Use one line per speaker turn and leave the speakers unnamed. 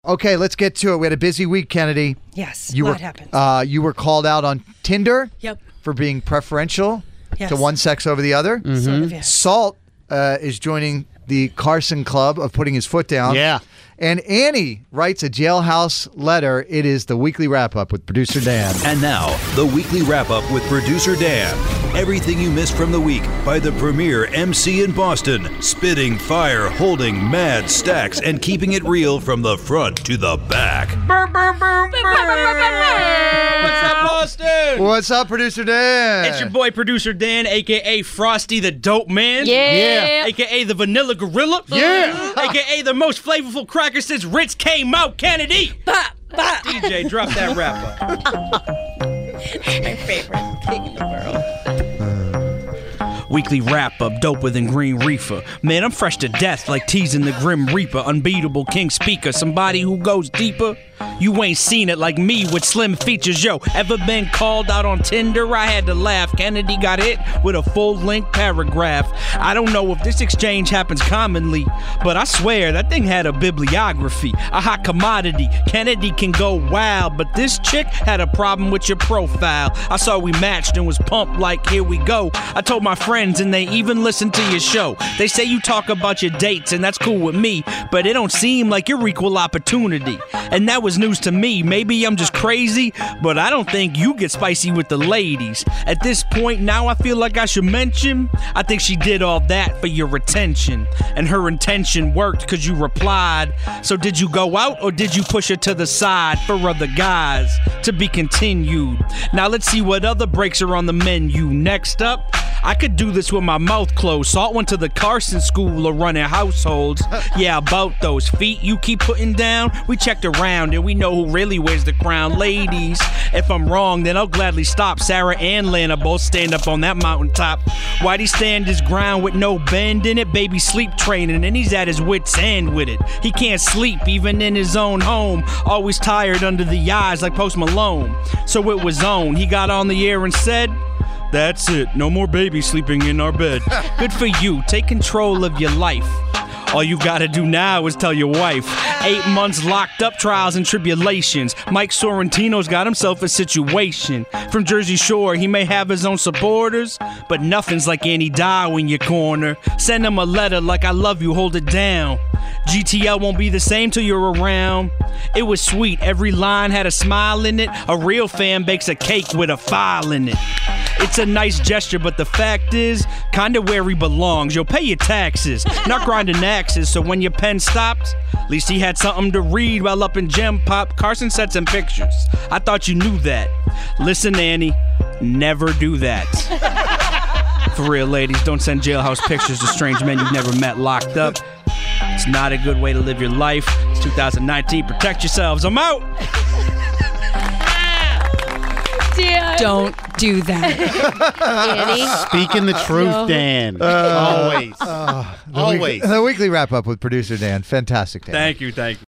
Okay, let's get to it. We had a busy week, Kennedy.
Yes, a lot happened.
You were called out on Tinder for being preferential to one sex over the other.
Mm-hmm. Sort of, yes.
Salt is joining the Carson Club of putting his foot down.
Yeah.
And Annie writes a jailhouse letter. It is the weekly wrap-up with producer Dan.
And now, the weekly wrap-up with producer Dan. Everything you missed from the week by the premier MC in Boston. Spitting fire, holding mad stacks, and keeping it real from the front to the back.
What's up, Boston?
What's up, producer Dan?
It's your boy, producer Dan, a.k.a. Frosty the Dope Man.
Yeah.
A.k.a. the Vanilla Gorilla.
Yeah.
A.k.a. the most flavorful cracker since Ritz came out, Kennedy. DJ, drop that rapper.
My favorite king in the world.
Weekly wrap-up, doper than Green Reefer. Man, I'm fresh to death like teasing the Grim Reaper. Unbeatable King Speaker, somebody who goes deeper. You ain't seen it like me with slim features. Yo, ever been called out on Tinder? I had to laugh. Kennedy got hit with a full-length paragraph. I don't know if this exchange happens commonly, but I swear that thing had a bibliography, a hot commodity. Kennedy can go wild, but this chick had a problem with your profile. I saw we matched and was pumped like, here we go. I told my friends and they even listened to your show. They say you talk about your dates and that's cool with me, but it don't seem like you're equal opportunity. And that was news to me. Maybe I'm just crazy, but I don't think you get spicy with the ladies. At this point now I feel like I should mention, I think she did all that for your attention. And her intention worked cause you replied. So did you go out or did you push her to the side for other guys? To be continued. Now let's see what other breaks are on the menu. Next up, I could do this with my mouth closed. Salt went to the Carson School of running households. Yeah, about those feet you keep putting down. We checked around and we know who really wears the crown. Ladies, if I'm wrong, then I'll gladly stop. Sarah and Lana both stand up on that mountaintop. Why'd he stand his ground with no bend in it? Baby sleep training and he's at his wit's end with it. He can't sleep even in his own home. Always tired under the eyes like Post Malone. So it was on. He got on the air and said, "That's it. No more baby sleeping in our bed." Good for you. Take control of your life. All you gotta do now is tell your wife. 8 months locked up, trials and tribulations. Mike Sorrentino's got himself a situation. From Jersey Shore, he may have his own supporters, but nothing's like Annie Dow in your corner. Send him a letter like I love you, hold it down. GTL won't be the same till you're around. It was sweet, every line had a smile in it. A real fan bakes a cake with a file in it. It's a nice gesture, but the fact is, kinda where he belongs. You'll pay your taxes, not grinding axes. So when your pen stopped, at least he had something to read while up in Gem Pop. Carson sent some pictures. I thought you knew that. Listen, Annie, never do that. For real, ladies, don't send jailhouse pictures to strange men you've never met locked up. It's not a good way to live your life. It's 2019. Protect yourselves. I'm out.
Don't do that. Annie?
Speaking the truth, Dan. Always. Always.
The weekly wrap-up with producer Dan. Fantastic, Dan.
Thank you.